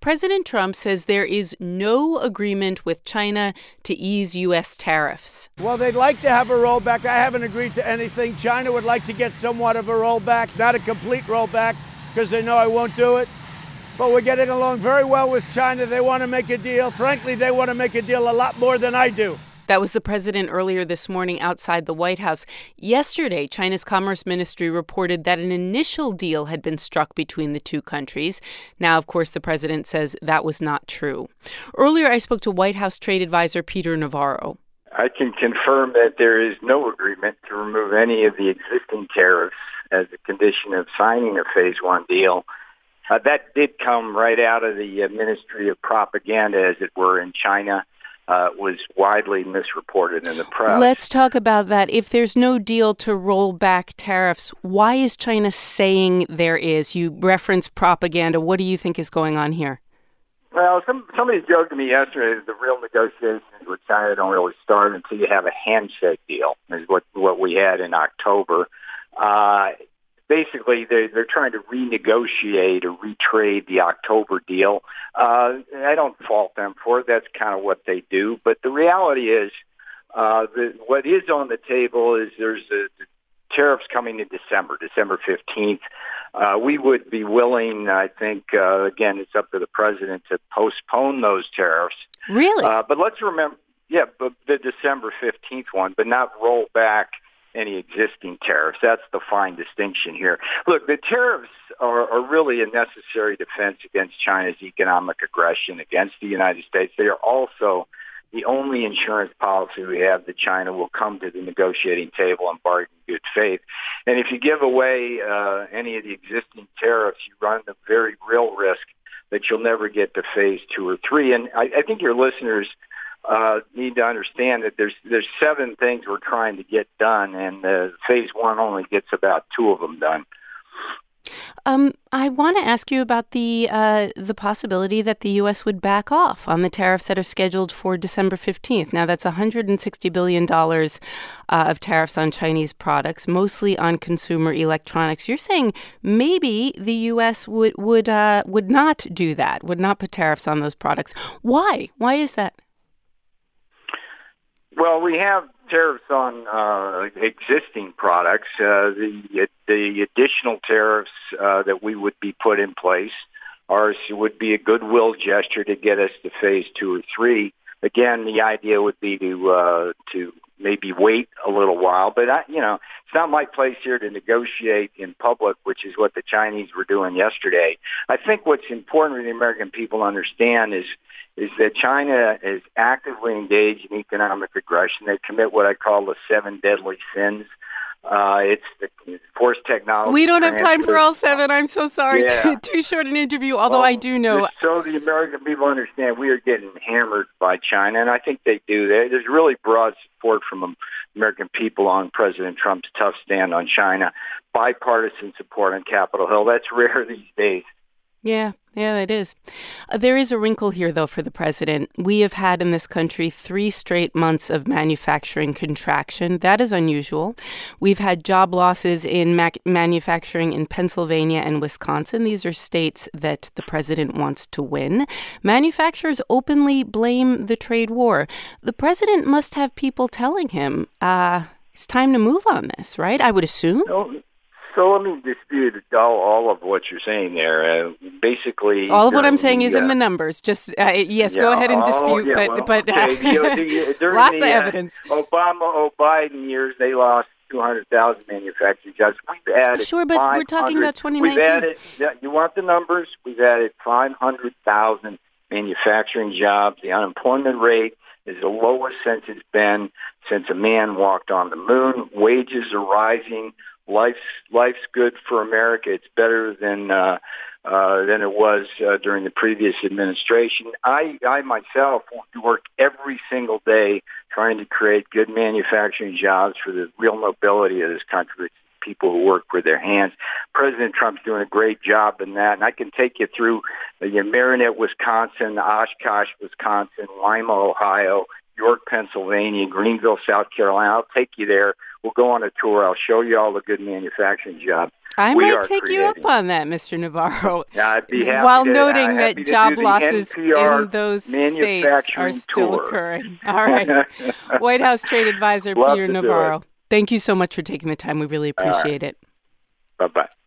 President Trump says there is no agreement with China to ease U.S. tariffs. Well, they'd like to have a rollback. I haven't agreed to anything. China would like to get somewhat of a rollback, not a complete rollback, because they know I won't do it. But we're getting along very well with China. They want to make a deal. Frankly, they want to make a deal a lot more than I do. That was the president earlier this morning outside the White House. Yesterday, China's Commerce Ministry reported that an initial deal had been struck between the two countries. Now, of course, the president says that was not true. Earlier, I spoke to White House trade advisor Peter Navarro. I can confirm that there is no agreement to remove any of the existing tariffs as a condition of signing a Phase 1 deal. That did come right out of the Ministry of Propaganda, as it were, in China. Was widely misreported in the press. Let's talk about that. If there's no deal to roll back tariffs, why is China saying there is? You referenced propaganda. What do you think is going on here? Well, somebody joked to me yesterday that the real negotiations with China don't really start until you have a handshake deal, is what we had in October. Basically, they're trying to renegotiate or retrade the October deal. I don't fault them for it. That's kind of what they do. But the reality is, what is on the table is there's tariffs coming in December 15th. We would be willing, I think, again, it's up to the president to postpone those tariffs. Really? But let's remember, but the December 15th one, but not roll back any existing tariffs. That's the fine distinction here. Look, the tariffs are really a necessary defense against China's economic aggression against the United States. They are also the only insurance policy we have that China will come to the negotiating table and bargain in good faith. And if you give away any of the existing tariffs, you run the very real risk that you'll never get to Phase 2 or 3. And I think your listeners need to understand that there's 7 things we're trying to get done, and Phase 1 only gets about 2 of them done. I want to ask you about the possibility that the U.S. would back off on the tariffs that are scheduled for December 15th. Now, that's $160 billion of tariffs on Chinese products, mostly on consumer electronics. You're saying maybe the U.S. would not do that, would not put tariffs on those products. Why? Why is that? Well, we have tariffs on existing products. The additional tariffs that we would be put in place would be a goodwill gesture to get us to Phase 2 or 3. Again, the idea would be to maybe wait a little while, but it's not my place here to negotiate in public, which is what the Chinese were doing yesterday. I think what's important for the American people to understand is that China is actively engaged in economic aggression. They commit what I call the 7 deadly sins. It's the forced technology. We don't have time for all 7. I'm so sorry. Yeah. Too short an interview, although I do know. So the American people understand we are getting hammered by China, and I think they do. There's really broad support from American people on President Trump's tough stand on China. Bipartisan support on Capitol Hill. That's rare these days. Yeah, it is. There is a wrinkle here, though, for the president. We have had in this country 3 straight months of manufacturing contraction. That is unusual. We've had job losses in manufacturing in Pennsylvania and Wisconsin. These are states that the president wants to win. Manufacturers openly blame the trade war. The president must have people telling him it's time to move on this, right? I would assume. No. So let me dispute all of what you're saying there. Basically, all of what I'm saying is in the numbers. Just go ahead and dispute, but lots of evidence. Biden years, they lost 200,000 manufacturing jobs. We've added we're talking about 2019. You want the numbers? We've added 500,000 manufacturing jobs. The unemployment rate is the lowest since it's been since a man walked on the moon. Wages are rising. Life's good for America. It's better than it was during the previous administration. I myself work every single day trying to create good manufacturing jobs for the real nobility of this country, people who work with their hands. President Trump's doing a great job in that, and I can take you through Marinette, Wisconsin, Oshkosh, Wisconsin, Lima, Ohio, York, Pennsylvania, Greenville, South Carolina. I'll take you there. We'll go on a tour. I'll show you all the good manufacturing jobs. I we might are take you creating. up on that, Mr. Navarro. Yeah, I'd be happy while to, noting happy that to job do the losses NPR in those states are manufacturing still tour. occurring. All right. White House Trade Advisor Love Peter to do Navarro. it. Thank you so much for taking the time. We really appreciate it. Bye-bye.